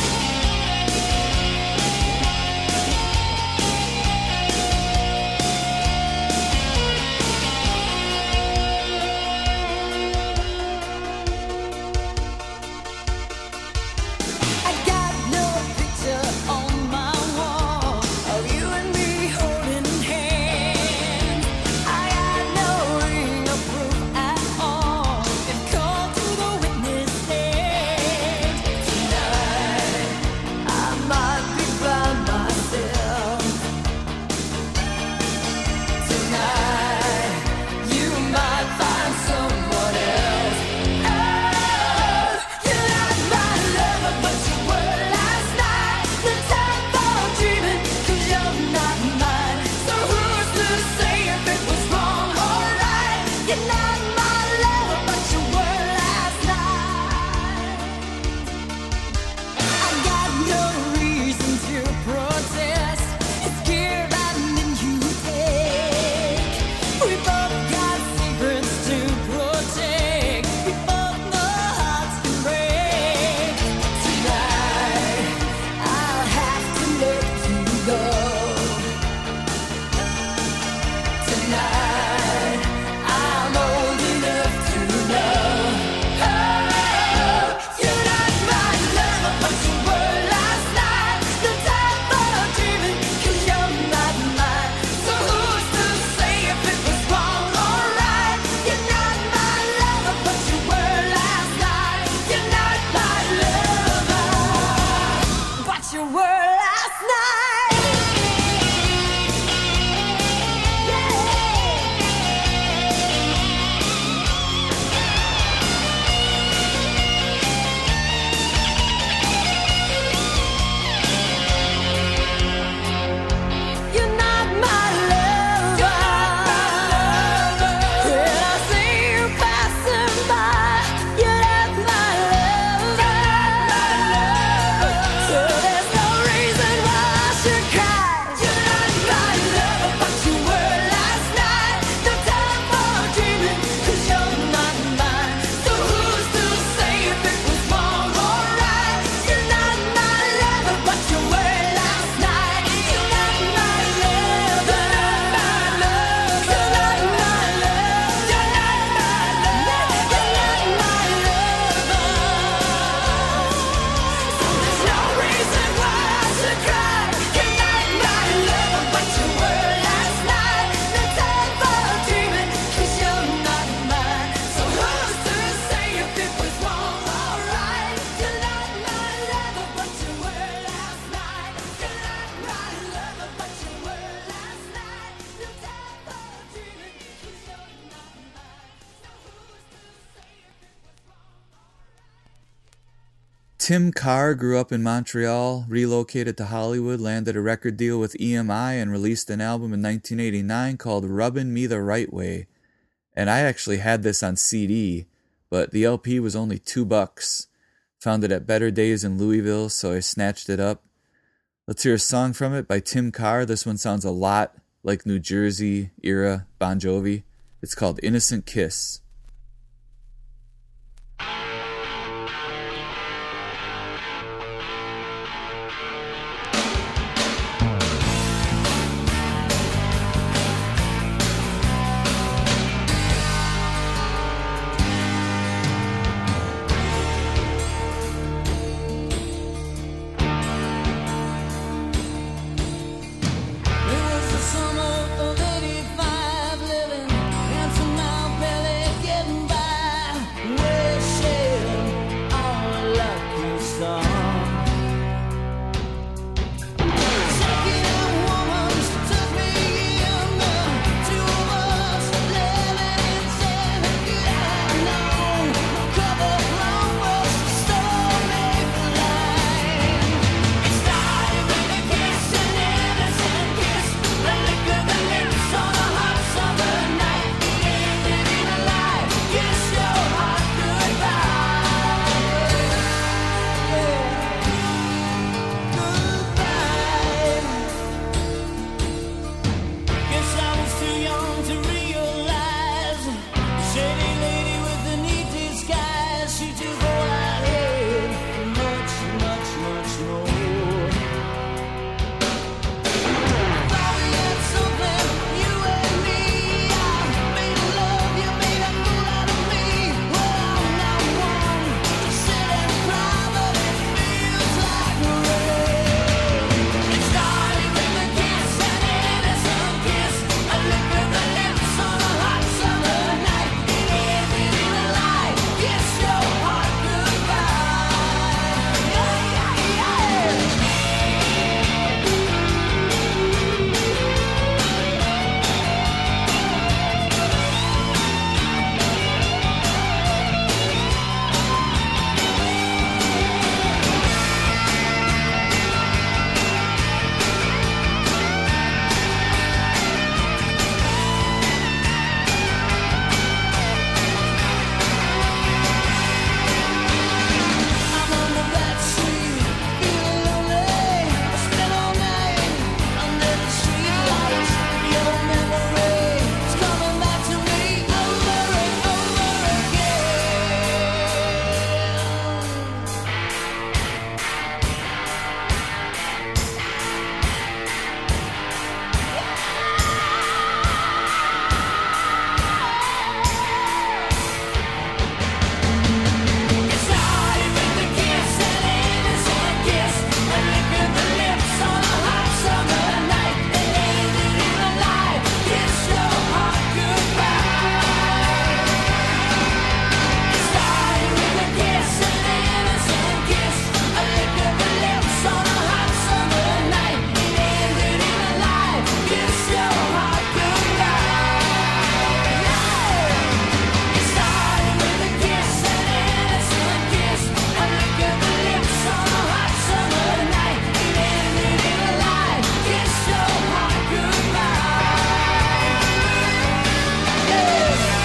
Tim Carr grew up in Montreal, relocated to Hollywood, landed a record deal with E M I, and released an album in nineteen eighty-nine called Rubbin' Me the Right Way. And I actually had this on C D, but the L P was only two bucks. Found it at Better Days in Louisville, so I snatched it up. Let's hear a song from it by Tim Carr. This one sounds a lot like New Jersey era Bon Jovi. It's called Innocent Kiss. It was the summer of eighty-five, living handsome Mount Belly, getting by, wishing on a lucky star. Second woman took me in, the two of us living in San Diego. Couple long was stormy line. It started with a kiss, an innocent kiss, the lick of the lips on a hot summer night. It ended in a lie. Kiss your heart goodbye. Goodbye. Guess I was too young to realize the shady lady with the neat disguise. She just go ahead much, much, much more. Thought we had something, you and me. I made love, you made a fool out of me. Well, I'm not one to sit and cry, but it feels like rain. It started with a kiss, an innocent kiss, a lick of the lips on a hot summer night. It ended in a lie. Kiss your heart goodbye. Yeah, yeah, yeah. I'm on the back street, feeling lonely. I spent all night under the streetlights. Your memory is coming back to me over and over again. It started with a kiss, an innocent kiss, a lick of the lips on a hot summer night. It ended in a lie. Kiss your heart goodbye. It started with a kiss, an innocent kiss, a lick of the lips on a hot summer night. It ended in a lie. Kiss your heart goodbye. Yeah. It started with a kiss, an innocent kiss, a lick of the lips on a hot summer night. It ended in a lie. Kiss your heart goodbye. Yeah.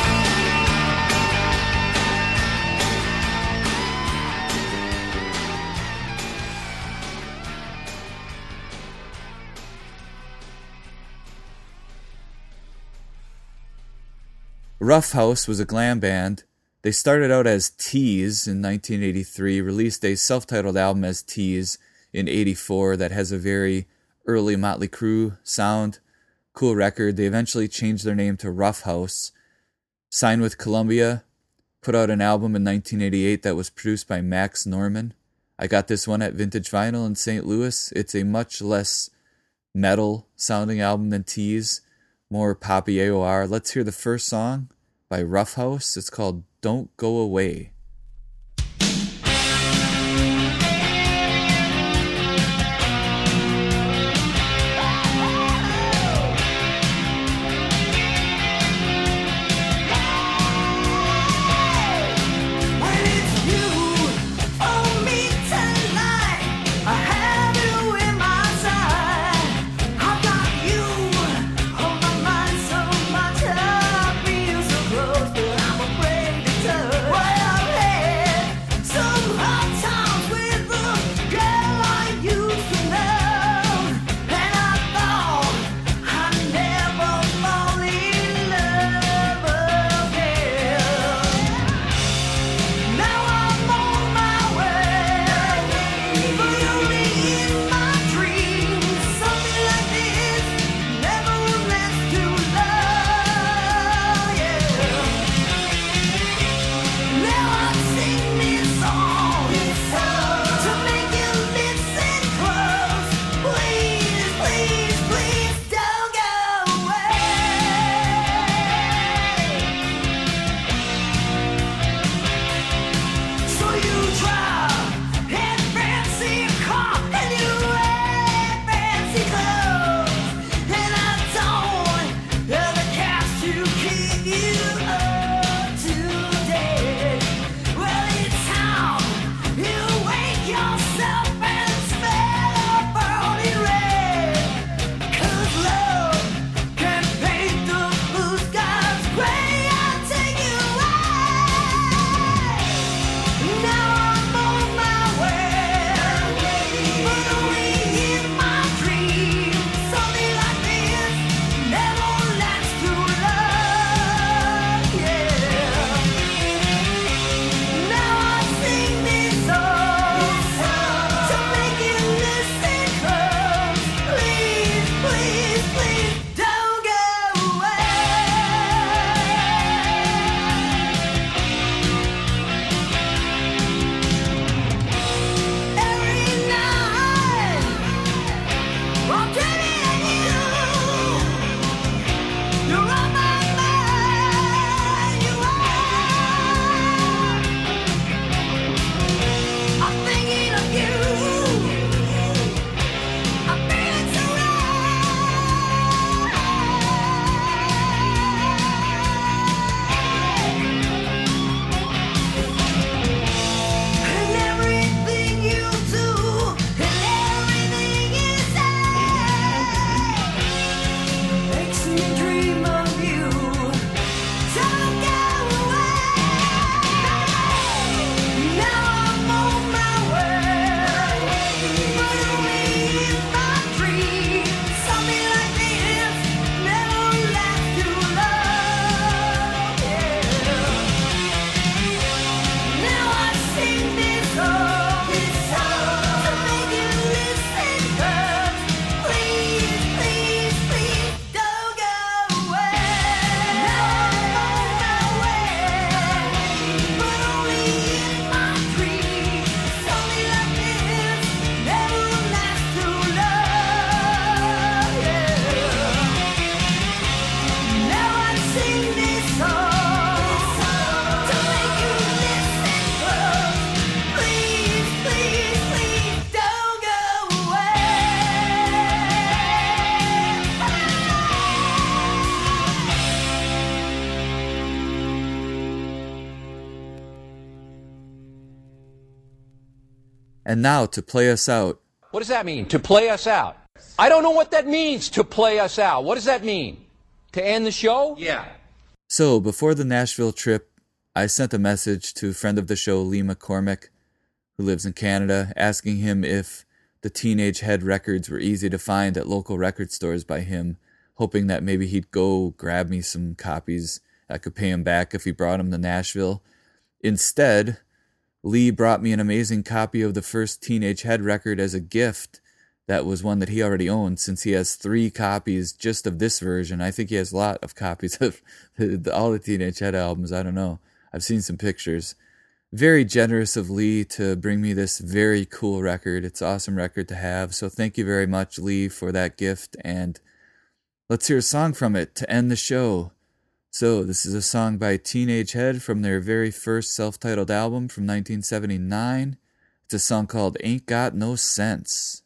Rough House was a glam band. They started out as Tease in nineteen eighty-three, released a self-titled album as Tease in eighty-four that has a very early Motley Crue sound. Cool record. They eventually changed their name to Rough House, signed with Columbia, put out an album in nineteen eighty-eight that was produced by Max Norman. I got this one at Vintage Vinyl in Saint Louis. It's a much less metal sounding album than Tease, more poppy A O R. Let's hear the first song by Rough House. It's called Don't Go Away. When it's you or me. And now to play us out. What does that mean, to play us out? I don't know what that means, to play us out. What does that mean? To end the show? Yeah. So, before the Nashville trip, I sent a message to a friend of the show, Lee McCormick, who lives in Canada, asking him if the Teenage Head records were easy to find at local record stores by him, hoping that maybe he'd go grab me some copies. I could pay him back if he brought them to Nashville. Instead, Lee brought me an amazing copy of the first Teenage Head record as a gift. That was one that he already owned, since he has three copies just of this version. I think he has a lot of copies of the, the, all the Teenage Head albums. I don't know. I've seen some pictures. Very generous of Lee to bring me this very cool record. It's an awesome record to have. So thank you very much, Lee, for that gift. And let's hear a song from it to end the show. So this is a song by Teenage Head from their very first self-titled album from nineteen seventy-nine. It's a song called Ain't Got No Sense.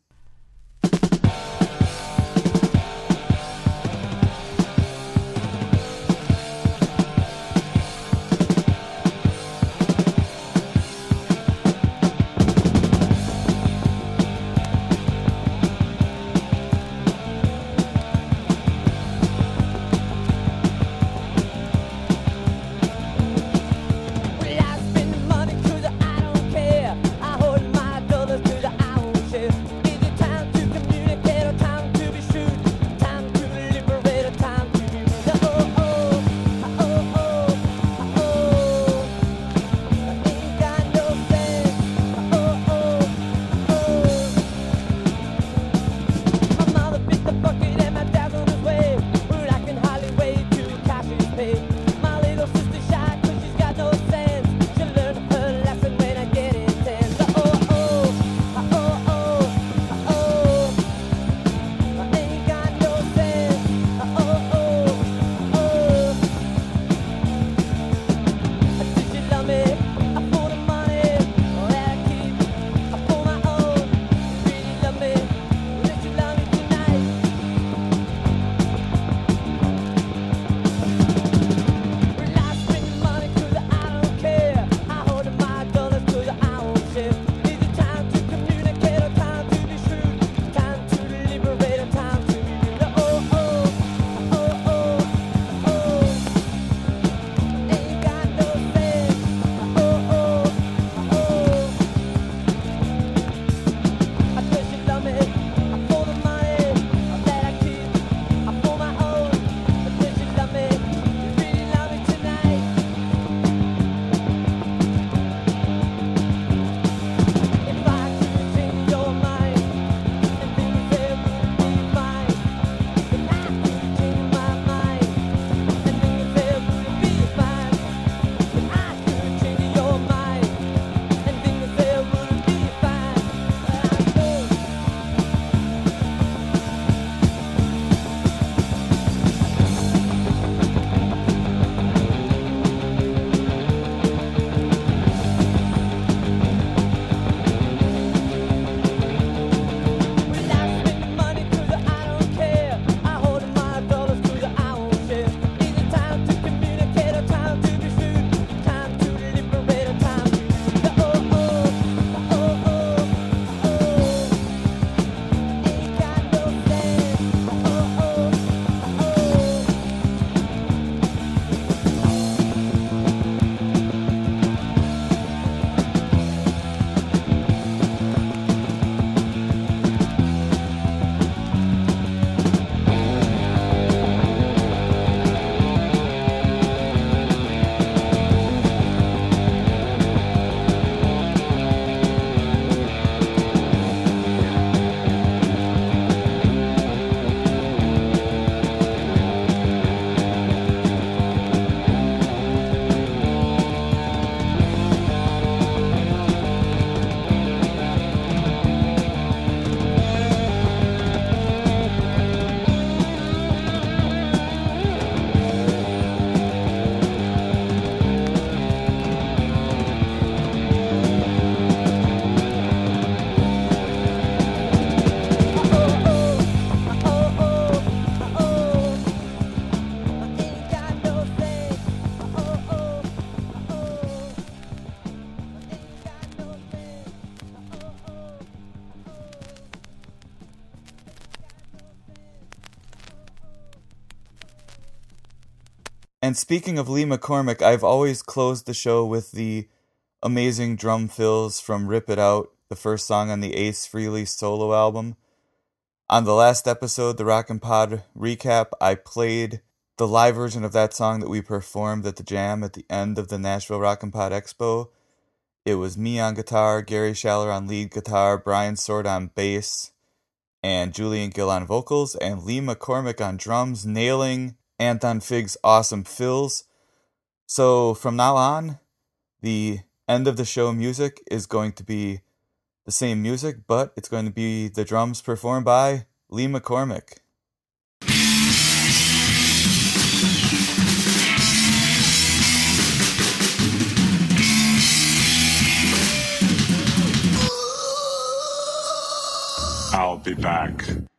Well, I spend the money 'cause I don't care. I hold my dollars 'cause I won't share. If And speaking of Lee McCormick, I've always closed the show with the amazing drum fills from Rip It Out, the first song on the Ace Frehley solo album. On the last episode, the Rockin' Pod recap, I played the live version of that song that we performed at the Jam at the end of the Nashville Rockin' Pod Expo. It was me on guitar, Gary Schaller on lead guitar, Brian Sword on bass, and Julian Gill on vocals, and Lee McCormick on drums, nailing Anton Fig's awesome fills. So from now on, the end of the show music is going to be the same music, but it's going to be the drums performed by Lee McCormick. I'll be back.